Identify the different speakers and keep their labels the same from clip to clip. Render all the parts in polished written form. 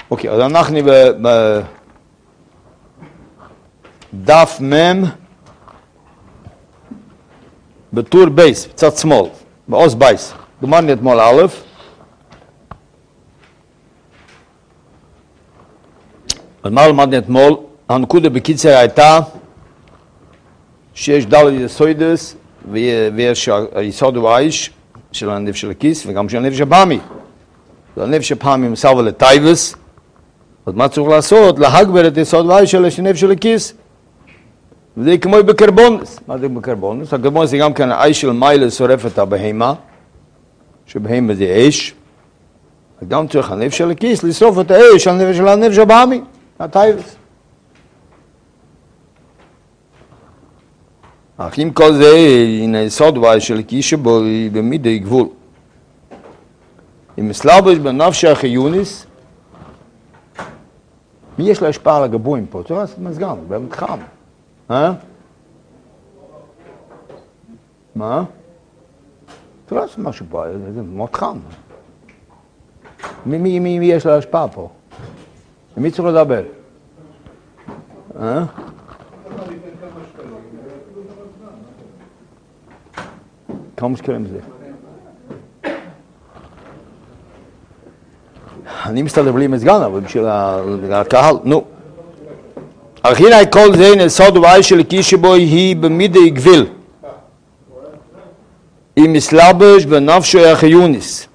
Speaker 1: אוקיי, אז אנחנו בדף מם בטור בייס, קצת שמאל, בעוז בייס. גמרנו אתמול א', אז מה למדנו אתמול? הנקודה בקיצר הייתה שיש ד' יסודס ויש היסוד הוא האיש של הנפש של הכיס וגם של הנפש הבאמי. הנפש הבאמי מסרבה לטייבס, אז מה צריך לעשות? להגבר את היסוד והאיש של הנפש של הכיס. וזה כמו בקרבונס. מה זה בקרבונס? הקרבונס זה גם כן האיש של מיילה שורף את הבהמה, שבהמה זה אש. וגם צריך הנפש של הכיס לשרוף את האש של הנפש הבאמי, הטייבס. אך עם כל זה, הנה היסוד והאיש של הכיס שבו היא במידי גבול. אם מסלבש בנפש החיוניס, מי יש לה השפעה על הגבויים פה? צריך לעשות מזגן, באמת חם. מה? צריך לעשות משהו פה, זה מאוד חם. מי יש לה השפעה פה? מי צריך לדבר? כמה שקלים זה? אני מסתדר בלי מזגן, אבל בשביל הקהל, נו. אך הנה כל זה נסוד והאיש של הכיס שבו היא במידי גביל. היא מסלבש בנפשו החיוניס.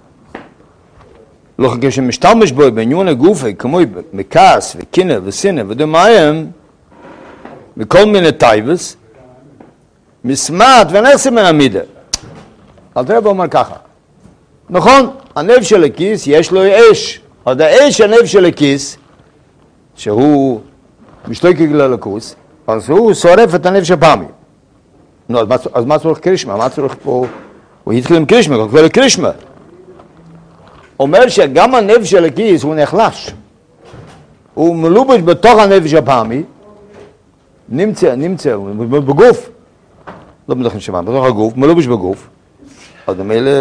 Speaker 1: לא כשמשתמש בו בעניין הגופי, כמו בכעס וקינא וסינא ודמיים, וכל מיני טייבס, מסמט ונחסי מן המידה. אל תראה ואומר ככה. נכון, הנפש של הכיס יש לו אש. עוד האש הנפש של הכיס, שהוא משתוקק ללכוס, אז הוא שורף את הנפש הפעמי. נו, אז מה צריך קרישמה? מה צריך פה? הוא התחיל עם קרישמה, הוא כבר קרישמה. אומר שגם הנפש של הכיס הוא נחלש. הוא מלובש בתוך הנפש הפעמי, נמצא, בגוף. לא בדרך נשמה, בתוך הגוף, מלובש בגוף. אז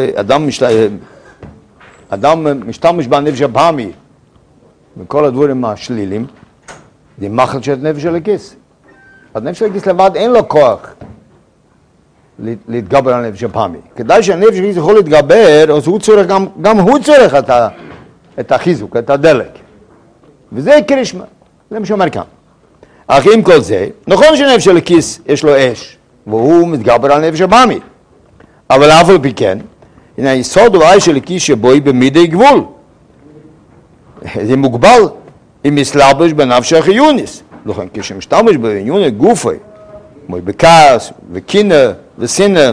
Speaker 1: אדם משתמש בנפש הפעמי, וכל הדברים השלילים, זה מחל של הנפש של הכיס. הנפש של הכיס לבד אין לו כוח להתגבר על הנפש הפעמי. כדאי שהנפש של הכיס יכול להתגבר, אז הוא צורך, גם הוא צורך את החיזוק, את הדלק. וזה קרישמה, זה מה שאומר כאן. אך עם כל זה, נכון שהנפש של הכיס יש לו אש, והוא מתגבר על הנפש הפעמי. אבל אף על פי כן, הנה היסוד הוא האיש של הכיס שבו היא במידי גבול. זה מוגבל. אם מסלבש בנפש החיוניס. לכן כשמשתמש בעניין הגופי, כמו בכעס וקינא וסינא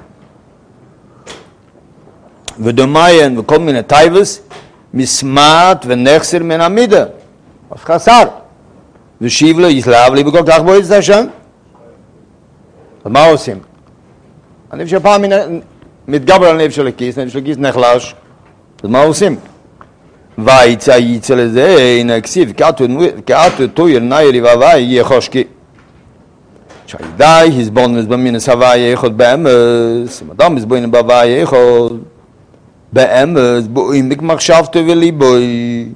Speaker 1: ודמיין וכל מיני טייבס, מסמט ונחסר מן המידה. אז חסר. ושיב לו יסלב לי בכל כך בו את השם. אז מה עושים? הנפש הפעם מתגבר על הנפש של הכיס, הנפש של הכיס נחלש. אז מה עושים? ויצא לזה, הנה כסיב, כאתו תויר נאירי והוואי יחושקי. שהידי הסבונס במינס הוואי יחוד באמס, אם אדם הסבונס בהוואי יחוד באמס, בואים מקמחשבתו וליבוי.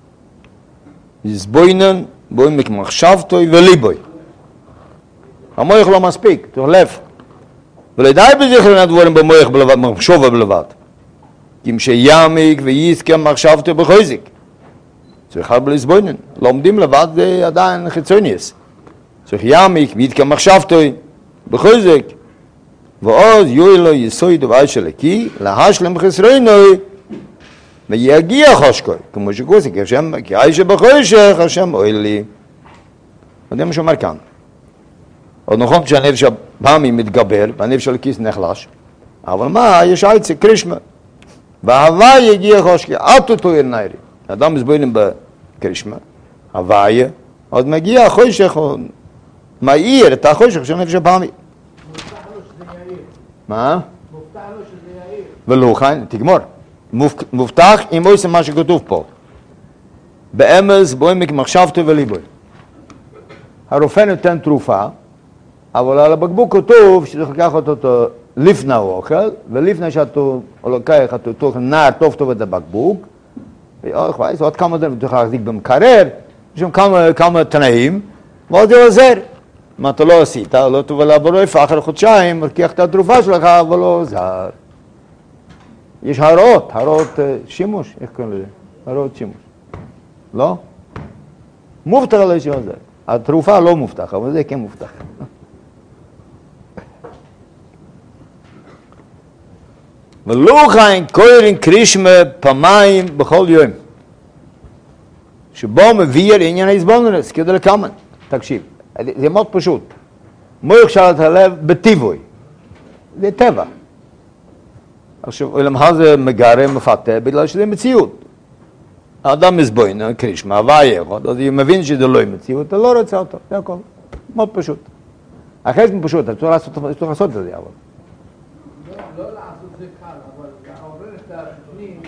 Speaker 1: הסבונן, בואים מקמחשבתו וליבוי. המוח לא מספיק, תחלף. ולדי בזכרן הדבורים במוח בלבד, מחשוב בלבד. כי שיעמיק ויזכה מחשבתו בחוזק. צריך הרבה לסבונן. לומדים לבד זה עדיין חיצוניוס. צריך יעמיק ויזכה מחשבתו בחוזק. ועוד יוי לו יסוד והאיש אלוקי, להשלם חסרונו ויגיע חושקו. כמו שכוסק, כי האיש בחושך, השם אוי לי. זה מה שאומר כאן. עוד נכון שהנפש הפעמי מתגבר, והנפש אלוקי נחלש. אבל מה? יש עצה, קרישמה. וההוואי יגיע חושקי, אתו תויר נאירי. אדם מסבוינים בקרישמה, הוואי, עוד מגיע החושך, מאיר את החושך של נפש הפעמי.
Speaker 2: מובטח לו שזה יאיר.
Speaker 1: מה?
Speaker 2: מובטח לו שזה יאיר.
Speaker 1: ולא, חיים, תגמור. מובטח אם עושה מה שכתוב פה. באמס בואים מחשבתו וליבוי. הרופא נותן תרופה, אבל על הבקבוק כתוב שצריך לקחת אותו לפני האוכל, ולפני שאתה לוקח אותו נער טוב את הבקבוק, Ich weiß, עוד כמה דברים, תוכל להחזיק במקרר, יש שם כמה תנאים, מאוד זה עוזר. מה אתה לא עשית, לא תוכל לבורף, אחרי חודשיים, מרקיח את התרופה שלך, אבל לא עוזר. יש הרעות שימוש, איך קוראים לזה? הרעות שימוש. לא? מובטח על איזשהו עוזר. התרופה לא מובטח, אבל זה כן מובטח. ולוחיים קוראים קרישמה פעמיים בכל יום. שבו מביא עניין ההסבוננס, כדי לקמן. תקשיב, זה מאוד פשוט. מויך שאלת הלב בטבעוי. זה טבע. עכשיו, למחר זה מגרם מפתה, בגלל שזה מציאות. האדם מסבוין, קרישמה, הוויה, אז הוא מבין שזה לא מציאות, אתה לא רוצה אותו, זה הכל. מאוד פשוט. אחרי זה פשוט, אתה צריך לעשות את זה, אבל.
Speaker 2: לא לעשות זה קל, אבל לעורר את הפנים,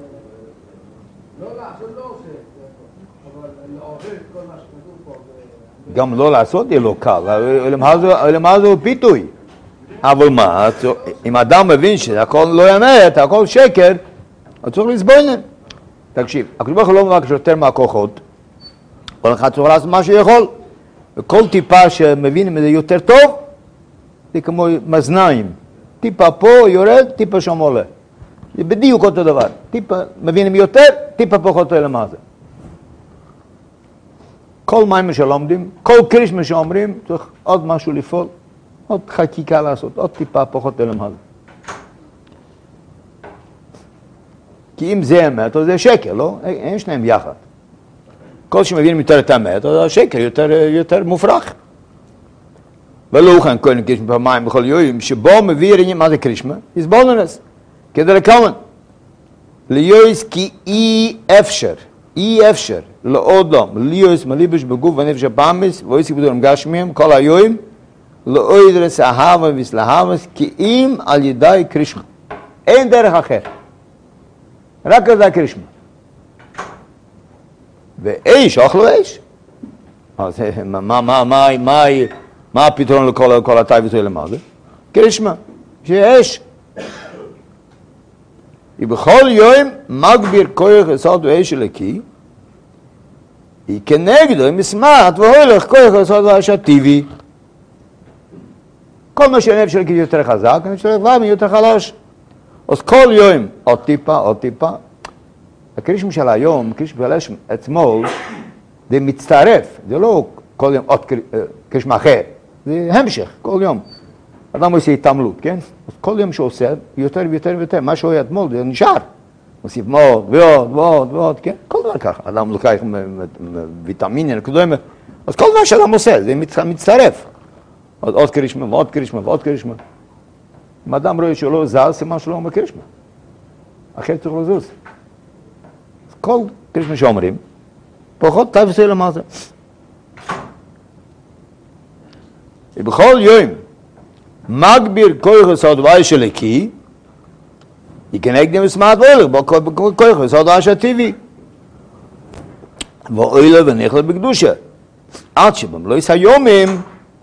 Speaker 2: לא לעשות לא עושה, אבל לעורר את כל מה שכתוב פה.
Speaker 1: גם לא לעשות זה לא קל, למה זה פיתוי. אבל מה, אם אדם מבין שהכל לא אמת, הכל שקר, הוא צריך לסבוינן. תקשיב, הקדוש ברוך הוא לא מבקש יותר מהכוחות, כל אחד צריך לעשות מה שיכול, וכל טיפה שמבינים את זה יותר טוב, זה כמו מאזניים. טיפה פה יורד, טיפה שם עולה. זה בדיוק אותו דבר. טיפה מבינים יותר, טיפה פחות למעלה. כל מים שלומדים, כל קרישמה שאומרים, צריך עוד משהו לפעול, עוד חקיקה לעשות, עוד טיפה פחות למעלה. כי אם זה אמת, אז זה שקר, לא? אין שניהם יחד. כל שמבינים יותר את האמת, אז השקר יותר מופרך. ולא כאן קוראים קרישמה פעמיים בכל יום, שבו מביא עניין, מה זה קרישמה? הסבוננס. כדי לקמן. ליועס כי אי אפשר, לאודם, ליועס מליבש בגוף ונפש הפעמס, ואויסק בדורם גשמיהם, כל היום, לאוידרס אהבה וסלהבס, כי אם על ידי קרישמה. אין דרך אחר. רק על ידי קרישמה. ואיש, אוכלו איש. אז מה הפתרון לכל הטייבס האלה? מה זה? קרישמה, שיש. ובכל יום מגביר כוח יסוד ואש אלוקי, היא כנגדו מסמט והולך כוח יסוד ואש הטבעי. כל מה שהנפש אלוקי יותר חזק, הנפש אלוקי יותר חלש. אז כל יום עוד טיפה. הקרישמה של היום, הקרישמה של אתמול, זה מצטרף, זה לא כל יום עוד קרישמה אחר. זה המשך, כל יום. אדם עושה התעמלות, כן? אז כל יום שהוא עושה, יותר ויותר ויותר. מה שהוא היה אתמול, זה נשאר. מוסיף מאוד ועוד, כן? כל דבר ככה. אדם לוקח ויטמינים, כדומה. אז כל מה שאדם עושה, זה מצטרף. עוד קרישמה ועוד קרישמה. אם אדם רואה שהוא לא זז, סימן שלא אומר קרישמה. אחרת צריך לזוז. אז כל קרישמה שאומרים, פחות תפסו למעשה. ובכל יום, מגביר כוח יסוד ואש אלוקי, היא כנגד מסמט והולך, כוח יסוד ואש הטבעי. ואוילה ונכלה בקדושה. עד שבמלויס היומים,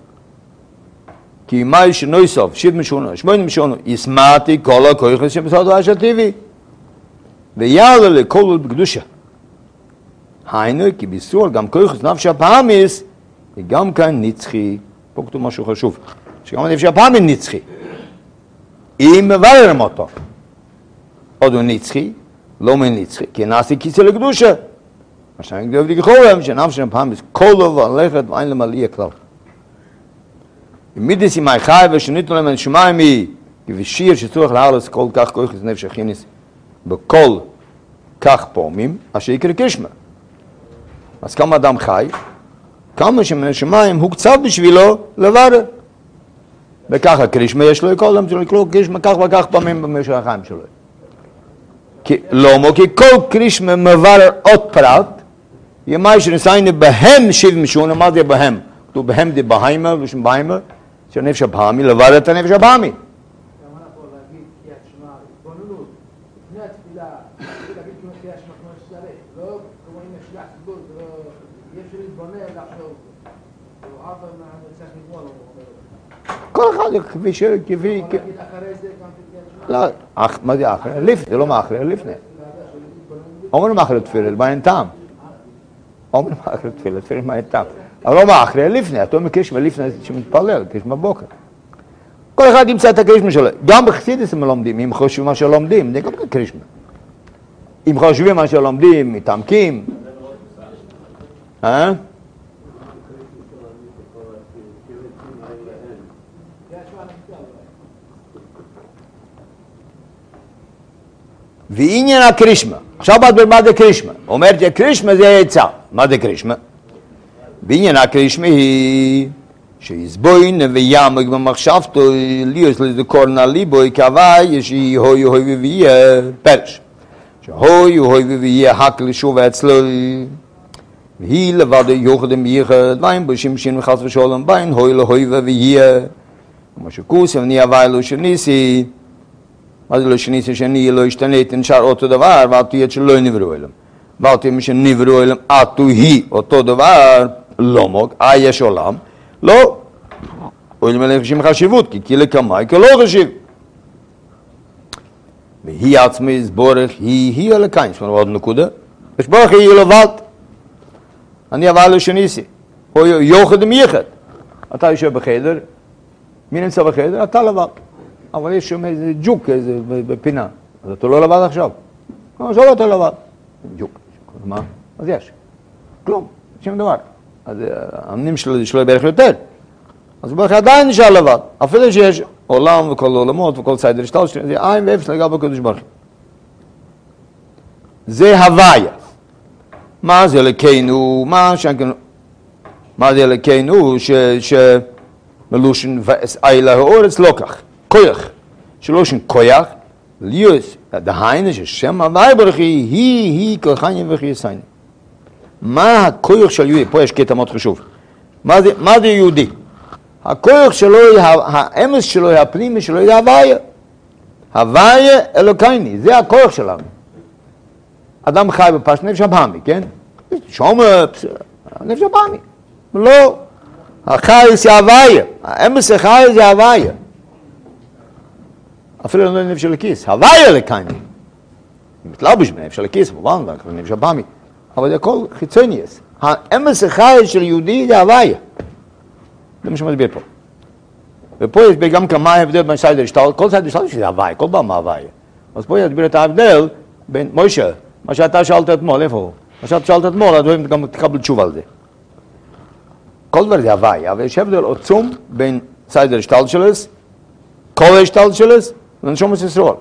Speaker 1: כי מה שנוי סוף, 7 שנה, יסמטי כל הכוח יסוד ואש הטבעי. ויעלה לכל בקדושה. היינו, כי ביסור גם כוח נפש הפעמיס, וגם כאן נצחי. פה כתוב משהו חשוב. שגם הנפש הפעמי נצחי. אם מבררים אותו. עוד הוא נצחי, לא מנצחי, כי נעשי כיסא לקדושה. מה שאני גדול לכולם, שנפש הפעמי, כל דבר הלכת ואין למלאי הכלל. ומידס עם החי ושניתנו להם הנשמיים היא, כבשיר שצורך להרלס כל כך כוח נפש הכינס, בכל כך פעמים, אשר יקרא קרישמה. אז כמה אדם חי, כמה שמן השמיים הוא קצת בשבילו לברר. וככה קרישמה יש לו כל אדם שלו לקרוא קרישמה כך וכך פעמים במשך החיים שלו. לא, כי כל קרישמה מברר עוד פרט, ימי שנסיינו בהם 7 שנה, מה זה בהם? כתוב בהם זה בהיימה, ושם בהיימה, שהנפש הבאמי, לברר את הנפש הבאמי.
Speaker 2: גם אנחנו להגיד קריאת שמע, התבוננות, לפני התפילה, להגיד קריאת שמע כמו שצריך, לא כמו אם יש ציבור, יש להתבונן לחשוב, אבל צריך לגמול,
Speaker 1: כל אחד כפי ש... כפי...
Speaker 2: להגיד אחרי זה גם קריאת שמע.
Speaker 1: לא, מה זה אחרי? לפני, זה לא מה אחרי, לפני. אומרים אחרי תפילה, מה אין טעם? אומרים אחרי תפילה, מה אין טעם? אבל לא מה אחרי, לפני, אתה אומר קרישמה לפני שמתפלל, קרישמה בוקר. כל אחד ימצא את הקרישמה שלו. גם בחסידות הם לומדים, אם חושבים מה שלומדים, זה גם קרישמה. אם חושבים מה שלומדים, מתעמקים. ועניין הקרישמה. עכשיו מה זה קרישמה? אומרת שקרישמה זה עצה. מה זה קרישמה? ועניין הקרישמה היא שיסבוין ויעמק במחשבתו ליוס לזכור נליבוי כהווי שהיא הוי הוי ויהיה פרש. שהוי הוי ויהיה הקל שוב אצלו והיא לבד יוחדם ייחד ואין בו שמשין וחס ושולם ואין הוי להוי ויהיה כמו שכוס ואני הווי לו שניסי מה זה לא שניסי שאני לא השתנית נשאר אותו דבר ואל תהיה שלא נבראו אליהם ואל תהיה משנבראו אליהם עתו היא אותו דבר לא מוג, יש עולם לא, אוהלים אליהם חשים חשיבות כי כאילו כמי כלא חשיב והיא עצמי סבורך היא אלקיים זאת אומרת עוד נקודה סבורך היא לבד אני אבל לשניסי או יוחד מייחד אתה יושב בחדר מי נמצא בחדר? אתה לבד אבל יש שם איזה ג'וק איזה בפינה אז אתה לא לבד עכשיו עכשיו אתה לבד ג'וק מה? אז יש כלום, שום דבר אז המנים שלו בערך יותר אז הוא בערך עדיין נשאר לבד אפילו שיש עולם וכל עולמות וכל סיידר שטל זה עין ואפס לגבי הקדוש ברוך הוא זה הוויה מה זה אלוקינו מה זה אלוקינו שמלושן ואילה האורץ לא כך כוח שלושן כוח ליוס דהיינה ששם הוויה ברוך היא כוחניה וכייסיינה מה הכוח של יהודי? פה יש קטע מאוד חשוב. מה זה יהודי? הכוח שלו, האמס שלו, הפנימי שלו, זה הוויה. הוויה אלוקייני, זה הכוח שלנו. אדם חי בפשט נפש הבאמי, כן? שום נפש הבאמי. לא. החי זה הוויה. האמס החי זה הוויה. אפילו לא נפש הלכיס. הוויה אלוקייני. מתלבש בנפש הלכיס, מובן, נפש הבאמי. אבל זה הכל חיצוניוס. האמס החי של יהודי זה הוויה. זה מה שמסביר פה. ופה יש גם כמה הבדל בין סיידר שטל, כל סיידר שטל שזה הוויה, כל פעם הוויה. אז פה יסביר את ההבדל בין מוישה, מה שאתה שאלת אתמול, איפה הוא? מה שאתה שאלת אתמול, אז גם תקבל תשובה על זה. כל דבר זה הוויה, אבל יש הבדל עצום בין סיידר שטל שלס, כל שטל שלס, ונשומת ישראל.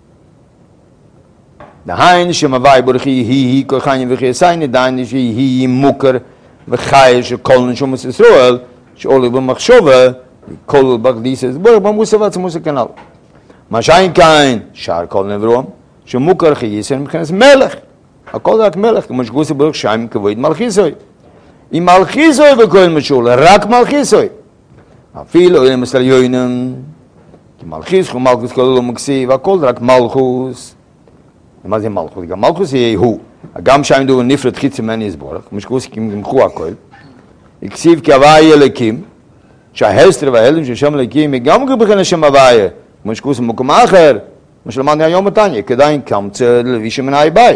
Speaker 1: דהיינו שמהווי בורכי היא כוחניה וכייסיינה, דהיינו שהיא מוכר וחי של כל נשומת ישראל, שעולה במחשבה, כל בקדיסה סבורך במוסף עצמוס הכנל. מה שאין כאן, שער כל נברום, שמוכר חייסן מבחינת מלך. הכל רק מלך, כמו שגוסי בורך שם כבוד מלכיסוי. אם מלכיסוי בכל משול, רק מלכיסוי. אפילו אין מסל יוינם, כי מלכיס הוא מלכוס כל לא מקסיב, הכל רק מלכוס. מה זה מלכוס? גם מלכוס יהיה הוא. גם שם דו נפרד חיצי מני סבורך, כמו שגוסי כמחו הכל. הקסיב כהוויה אלוקים, שההסתר וההלם של שם אלוקים גם כבכן השם הוויה, כמו שגוסי במקום אחר, כמו שלמדנו היום בתניא, כדאי קמצא ללביש מנהי ביי.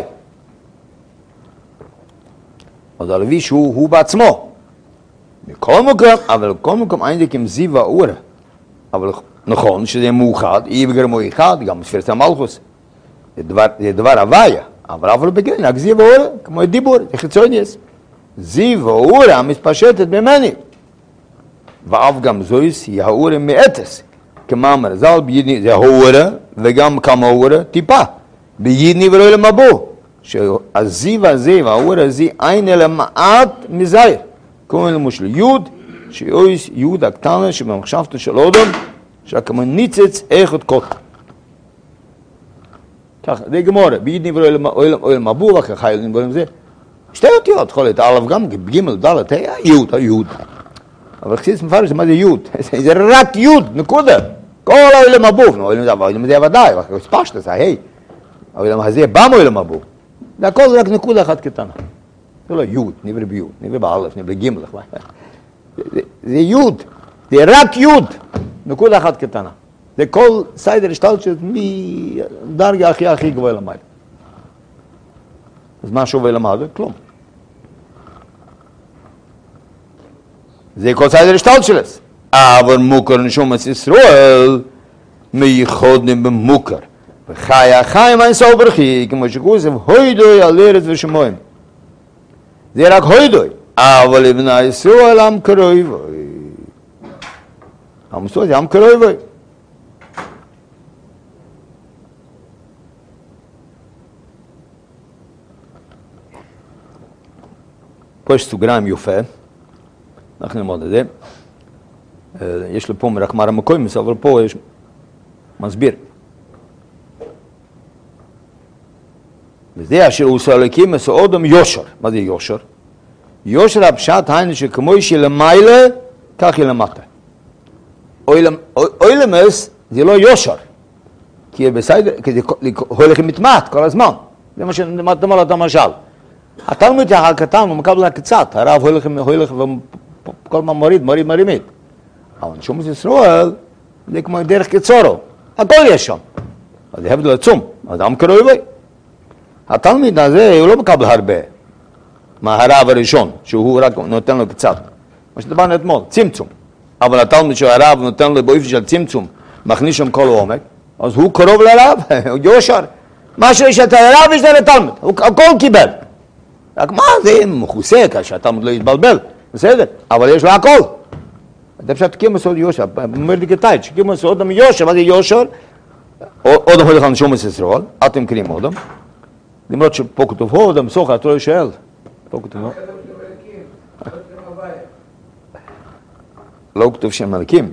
Speaker 1: אז הלביש הוא בעצמו. בכל מקום, אבל בכל מקום אין זה כמזיו האורה. אבל נכון שזה מאוחד, אי בגרמו אחד, גם ספירת המלכוס. זה דבר הוויה, אבל בגלל נגזיו האורה, כמו דיבור, זה חיצוניוס. זיו האורה מתפשטת ממני. ואף גם זויס היא האורה מאתס. כמאמר ז"ל בידני, זה האורה וגם כמה האורה טיפה. בידני ולא למבוא. שהזיו הזה והאורה הזה אין אלא מעט מזהיר. קוראים למשל יוד, שאויס יוד הקטנה שבמחשבתו של אודום, שכמו ניצץ איכות קוט. ככה, זה גמורה, בידני ולא למבוא, וככה ילדים בולם זה. שתי אותיות, חולת, א' גם ג' ד' יוד, היוד. אבל חסידס מפרש, מה זה יוד? זה רק יוד, נקודה. כל העולם הבוב, העולם הזה ודאי, ספשת, זה היי. העולם הזה בא מעולם הבוב. זה הכל רק נקודה אחת קטנה. זה לא יוד, נברא ביוד, נברא באלף, נברא ג' זה יוד, זה רק יוד, נקודה אחת קטנה. זה כל סיידר השתלשלות מדרגה הכי גבוהה למעלה. אז מה שווה למד? כלום. זה כל צייד הרשתות שלס. אבל מוכר נשומת ישראל מייחודים במוכר. וחי החיים אין סוף ברכי, כמו שכוסף, הוידוי על ארץ ושמועים. זה רק הוידוי. אבל לבני ישראל עם קרויבוי. עם ישראל זה עם קרויבוי. פה יש סוגריים יופה. אנחנו נלמוד את זה. יש לי פה רק מראה מקוימס, אבל פה יש מסביר. וזה אשר עושה אלוקים עשה אדם יושר. מה זה יושר? יושר הפשט היינו שכמו שלמעלה, כך היא למטה. אוילמס זה לא יושר. כי בסדר, כי זה הולך מתמעט כל הזמן. זה מה שנאמרת על אותו משל. התלמוד יחד קטן, הוא מקבל קצת. הרב הולך וכל מה מוריד. אבל נשומת ישראל זה כמו דרך קצורו. הכל יש שם. אז זה הבדל עצום. אדם קרובי. התלמיד הזה הוא לא מקבל הרבה מהרב הראשון, שהוא רק נותן לו קצת. מה שדברנו אתמול, צמצום. אבל התלמיד שהרב נותן לו באופן של צמצום, מכניס שם כל העומק, אז הוא קרוב לרב, הוא יושר. מה שיש את הרב יש לתלמיד, הוא הכל קיבל. רק מה זה מכוסה, שהתלמיד לא יתבלבל, בסדר, אבל יש לו הכל. אתה פשוט קימו סוד יושר, אומר לי כתאית, שקימו סוד אדם יושר, מה זה יושר? אודם הולך על נשומת ישראל, אתם קוראים אודם. למרות שפה כתוב אודם, סוכה, אתה לא שואל. פה כתוב לא כתוב שם מלכים.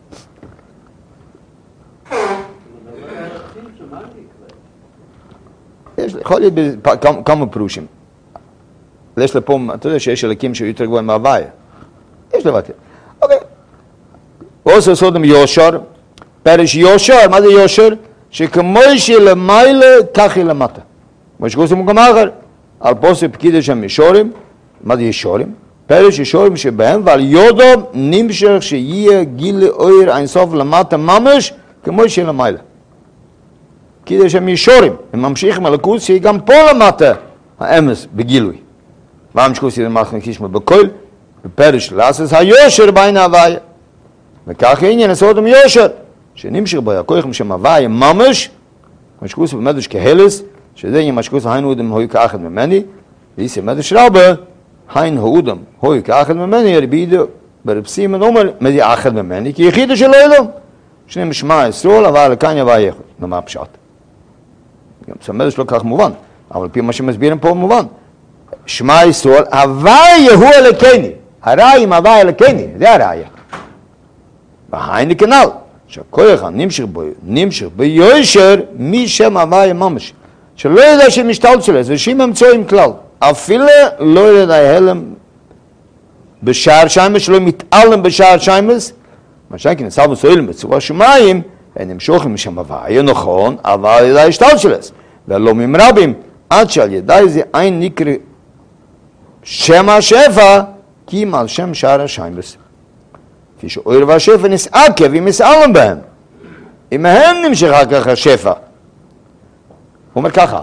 Speaker 1: יכול להיות כמה פירושים. יש לפה, אתה יודע שיש אלוקים שהוא יותר גבוה מהוויה. יש לבטל. אוקיי. עושה סודם יושר, פרש יושר, מה זה יושר? שכמו שלמעלה, כך היא למטה. כמו שכוסים גם אחר, על פוסק פקיד שם ישורים, מה זה ישורים? פרש ישורים שבהם, ועל יודו נמשך שיהיה גיל אויר אינסוף למטה ממש, כמו שלמעלה. פקיד שם ישורים, הם ממשיכים מלכות שהיא גם פה למטה, האמס בגילוי. ואם שכוסי למחן קישמה בכל, בפרש לעשס היושר בעין ההוויה. וכך העניין הסודם יושר, שנמשך בו הכוח משם הוויה ממש, כמו שכוסי במדרש כהלס, שזה עניין משכוסי היין הודם הוי כאחד ממני, ואיסי מדרש רבה, היין הודם הוי כאחד ממני, רבידו ברבסים ונאמר, מדי אחד ממני, כי יחידו שלא ילום. שני משמע ישראל, אבל לכאן יבוא יחד. נאמר פשט. גם מדרש לא כך מובן, אבל פי מה שמסבירים פה מובן. שמע ישראל, הוויה הוא אלוקיני. הראי עם הוויה אלוקיני, זה הראיה. והיינו כנ"ל, שהכוח נמשך ביושר משם הוויה ממש. שלא ידע שמשתלט שלו, זה שם אמצואים כלל. אפילו לא ידע הלם בשער שיימס, שלא מתעלם בשער שיימס, מה שכן, סלם וסוילם בצורה שמיים, הם נמשכים משם הוויה, נכון, אבל ידע השתלט שלו. ולא ממרבים, עד שעל ידי זה אין נקרא שם השפע, כי אם על שם שער השיימס. כפי שאויר והשפע נסעקב, אם נסעלם בהם. אם מהם נמשך כך השפע. הוא אומר ככה,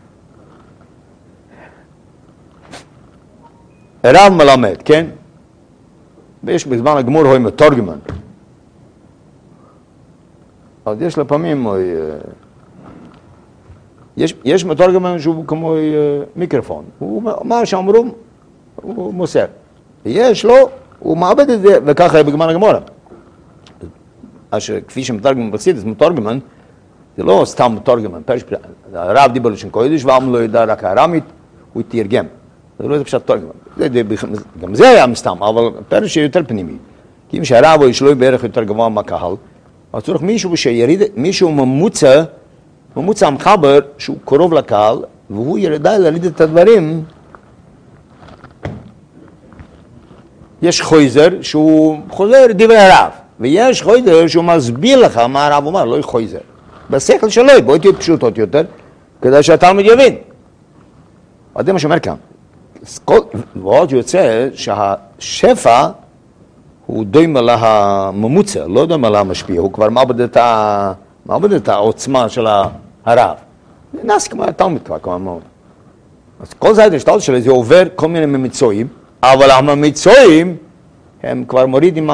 Speaker 1: רב מלמד, כן? ויש בזמן הגמור הוא מתורגמן. אז יש לפעמים, יש מתורגמן שהוא כמו מיקרופון. מה שאמרו, הוא מוסר. ויש לו, הוא מעבד את זה, וככה היה בגמר הגמורה. כפי שמתורגמן בחסידות, מתורגמן, זה לא סתם מתורגמן. הרב דיבר לשון קודש, ועם לא ידע רק הארמית, הוא תרגם. זה לא פשוט תורגמן. גם זה היה מסתם, אבל פרש יותר פנימי. כי אם שהרב יש לו בערך יותר גבוה מהקהל, אז צריך מישהו ממוצע המחבר שהוא קרוב לקהל, והוא ירדה להליד את הדברים. יש חויזר שהוא חוזר דברי הרב, ויש חויזר שהוא מסביר לך מה הרב אומר, לא חויזר. בשכל שלו, בואי תהיות פשוטות יותר, כדי שהתלמיד יבין. זה מה שאומר כאן. ועוד יוצא שהשפע הוא דומה לממוצע, לא דומה למשפיע, הוא כבר מאבד את העוצמה של הרב. נס כמו התלמיד כבר, כמו אמרו. אז כל זה ההשתלטות שלי זה עובר כל מיני ממצואים, אבל הממצואים הם כבר מורידים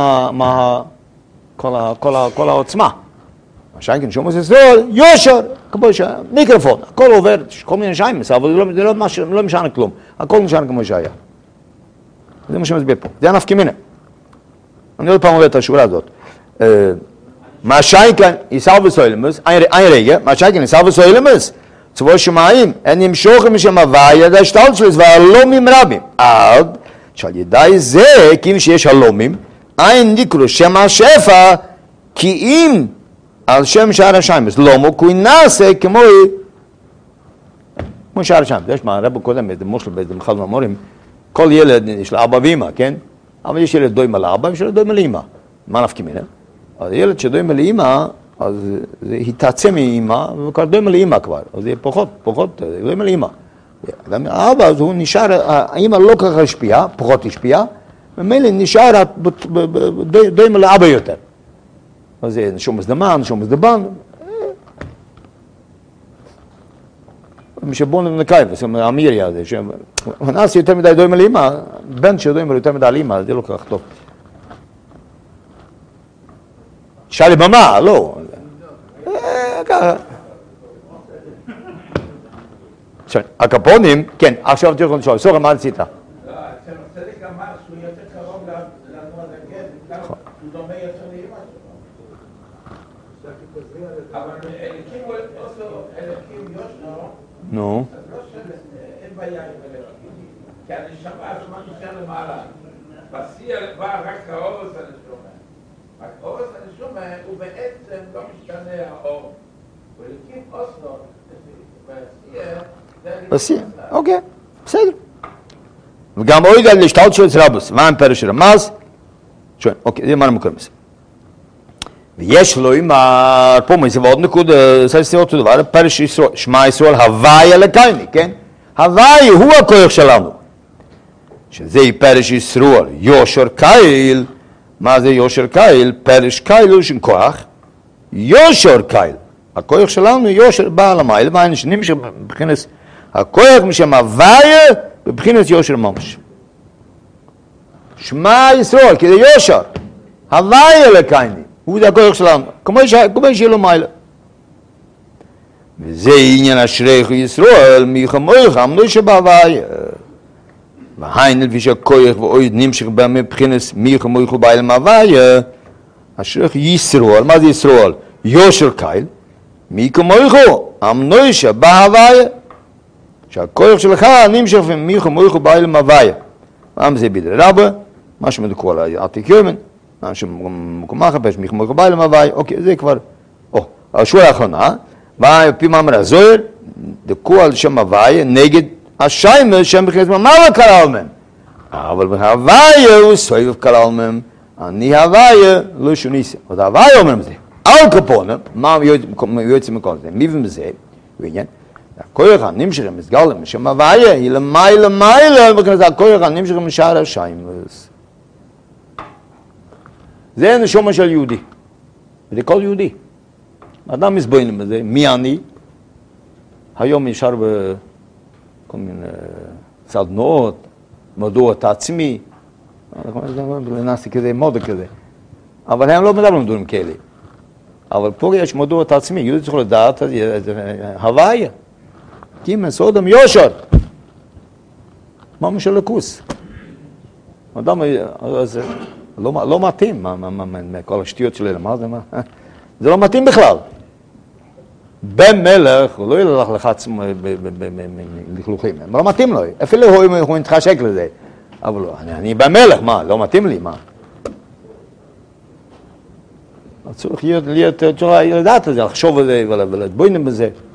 Speaker 1: כל העוצמה. השייכן שומע זה יושר, כמו מיקרופון, הכל עובר, כל מיני שיימס, אבל זה לא משנה כלום, הכל משנה כמו שהיה. זה מה שמסביר פה, זה הנפקא מינה. אני עוד פעם עובד את השורה הזאת. מה שייקן יסער וסוילמס, ein רגע, מה שייקן יסער וסוילמס, צבוע שמיים, אין ימשוכים משם הוויה, זה השתלט שלי, זה הלומים רבים. עד שעל ידי זה, כאילו שיש הלומים, אין נקרו שם השפע, כי אם על שם שער השיימס, לומו, כי נעשה כמו שער השיימס. יש מה, הרב קודם, זה מושל באחד מהמורים, כל ילד יש לו אבא ואמא, כן? אבל יש ילד דומה לאבא, יש ילד דומה לאמא. מה נפקא מינה? אז ילד שדומה לאמא, אז זה התעצם מאמא, וכבר דומה לאמא כבר. אז זה פחות, דומה לאמא. האבא, אז הוא נשאר, האמא לא ככה השפיעה, פחות השפיעה, ומילא נשאר דומה לאבא יותר. אז זה נשום דמן, נשום דבן. משבון נקאי, המירי הזה, נעש יותר מדי דומה לאמא, בן שדומה יותר מדי לאמא, זה לא כל כך טוב. שאלי במה, לא. ככה. הקפונים, כן, עכשיו תראו לשאול, סורם, מה עשית?
Speaker 3: לא, הצדיק אמר שהוא יותר קרוב לאדמו הזקן, הוא דומה יותר לאמא שלו. אבל אליקים יושנו,
Speaker 1: נו.
Speaker 3: אז לא שאין בעיה עם אליקים, כי הנשמה עצמה נשאר למעלה. בשיא בא רק האורס הנשומה. רק האורס הנשומה הוא בעצם לא משתנה האור. ואליקים אוסנו,
Speaker 1: בשיא, אוקיי, בסדר. וגם עוד על השתלט של רבוס, מה עם פרש רמז? שואל, אוקיי, זה מה נמוכר מזה. ויש לו עם פה מזה ועוד נקוד, זה אותו דבר, פרש ישראל, שמע ישראל, הוואי אלוקייני, כן? הוואי הוא הכוח שלנו. שזה פרש ישראל, יושר קייל. מה זה יושר קייל? פרש קייל הוא שם כוח, יושר קייל. הכוח שלנו יושר בעל המייל, והיינו שנמשך בבחינס, הכוח משם הוויה בבחינס יושר ממש. שמע ישראל, כי זה יושר, הוויה אלוקייני, הוא זה הכוח שלנו, כמו שיהיה לו מיילה. וזה עניין אשריך ישראל, מי חמורך, אמנו שבהוויה. והיינו לפי שהכוח ואויד נמשך מבחינס מי חמורך ובעל הוויה, אשריך ישראל, מה זה ישראל? יושר קייל, מי כמויכו, אמנוישה, בהוויה, שהכוח שלך נמשך ומי כמויכו בא אל הוויה. מה זה בידי רבה, מה שמדוקו על העתיק יומן, מה שמקום מחפש, מי כמויכו בא אל הוויה, אוקיי, זה כבר, השורה האחרונה, ועפי מאמר הזוהר, דקו על שם הוויה, נגד השיימס, שם בכנסת ממעלה כלל מהם. אבל בהוויה הוא סויב כלל מהם, אני הוויה לא שוניסה. אז הוויה אומר זה. על קפונה, מה יוצא מכל זה? מי ומזה, ועניין, הכוח הנמשך מסגל משם הוויה, היא למעלה, וכן הכוח הנמשך משער השיימס. זה נשומה של יהודי, וזה כל יהודי. אדם מסבוין בזה, מי אני? היום ישר בכל מיני סדנאות, מדוע את עצמי, לנסי כזה, מודה כזה. אבל הם לא מדברים דברים כאלה. אבל פה יש מדוע את עצמי, יהודי צריך לדעת, הוויה. קימן, סודם, יושר. מה משל לקוס? אדם, לא מתאים, כל השטויות שלי, מה זה? זה לא מתאים בכלל. בן מלך, הוא לא ילך לחץ לכלוכים, לא מתאים לו, אפילו הוא מתחשק לזה. אבל אני בן מלך, מה, לא מתאים לי, מה? צריך לדעת את זה, לחשוב על זה ולהתבונן בזה.